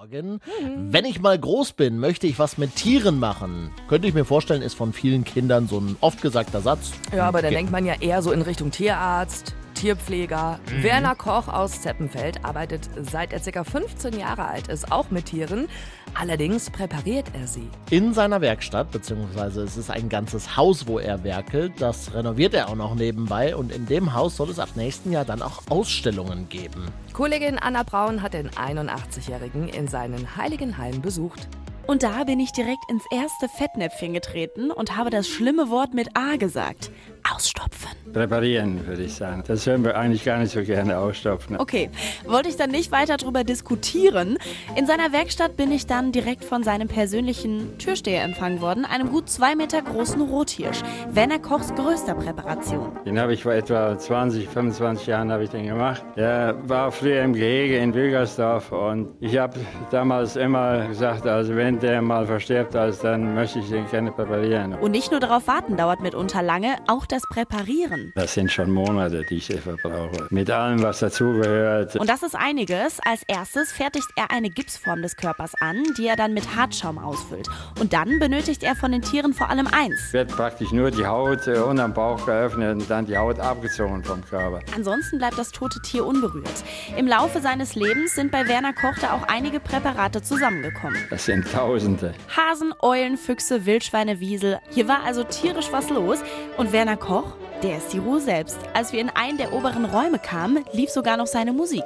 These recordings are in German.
Morgen. Wenn ich mal groß bin, möchte ich was mit Tieren machen. Könnte ich mir vorstellen, ist von vielen Kindern so ein oft gesagter Satz. Ja, aber da denkt man ja eher so in Richtung Tierarzt, Tierpfleger. Werner Koch aus Zeppenfeld arbeitet, seit er ca. 15 Jahre alt ist, auch mit Tieren. Allerdings präpariert er sie. In seiner Werkstatt, beziehungsweise es ist ein ganzes Haus, wo er werkelt. Das renoviert er auch noch nebenbei. Und in dem Haus soll es ab nächsten Jahr dann auch Ausstellungen geben. Kollegin Anna Braun hat den 81-Jährigen in seinen heiligen Hallen besucht. Und da bin ich direkt ins erste Fettnäpfchen getreten und habe das schlimme Wort mit A gesagt. Ausstopfen. Präparieren, würde ich sagen. Das hören wir eigentlich gar nicht so gerne, ausstopfen. Okay, wollte ich dann nicht weiter drüber diskutieren. In seiner Werkstatt bin ich dann direkt von seinem persönlichen Türsteher empfangen worden, einem gut 2 Meter großen Rothirsch. Werner Kochs größter Präparation. Den habe ich vor etwa 20, 25 Jahren habe ich den gemacht. Der war früher im Gehege in Wilgersdorf und ich habe damals immer gesagt, also wenn der mal verstirbt, also dann möchte ich den gerne präparieren. Und nicht nur darauf warten dauert mitunter lange, auch das Präparieren. Das sind schon Monate, die ich dafür brauche. Mit allem, was dazugehört. Und das ist einiges. Als erstes fertigt er eine Gipsform des Körpers an, die er dann mit Hartschaum ausfüllt. Und dann benötigt er von den Tieren vor allem eins. Wird praktisch nur die Haut unterm Bauch geöffnet und dann die Haut abgezogen vom Körper. Ansonsten bleibt das tote Tier unberührt. Im Laufe seines Lebens sind bei Werner Koch da auch einige Präparate zusammengekommen. Das sind Tausende. Hasen, Eulen, Füchse, Wildschweine, Wiesel. Hier war also tierisch was los. Und Werner Koch, der ist die Ruhe selbst. Als wir in einen der oberen Räume kamen, lief sogar noch seine Musik.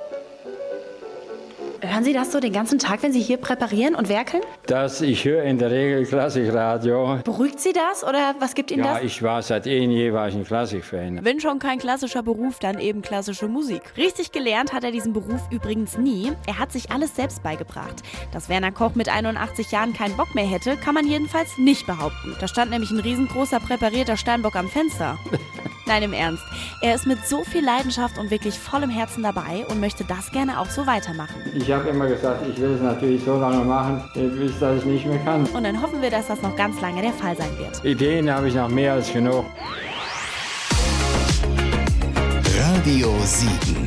Hören Sie das so den ganzen Tag, wenn Sie hier präparieren und werkeln? Ich höre in der Regel Klassikradio. Beruhigt Sie das oder was gibt Ihnen Ja, das? ich war seit je war ich ein Klassikfan. Wenn schon kein klassischer Beruf, dann eben klassische Musik. Richtig gelernt hat er diesen Beruf übrigens nie. Er hat sich alles selbst beigebracht. Dass Werner Koch mit 81 Jahren keinen Bock mehr hätte, kann man jedenfalls nicht behaupten. Da stand nämlich ein riesengroßer präparierter Steinbock am Fenster. Nein, im Ernst. Er ist mit so viel Leidenschaft und wirklich vollem Herzen dabei und möchte das gerne auch so weitermachen. Ich habe immer gesagt, ich will es natürlich so lange machen, bis dass ich nicht mehr kann. Und dann hoffen wir, dass das noch ganz lange der Fall sein wird. Ideen habe ich noch mehr als genug. Radio Siegen.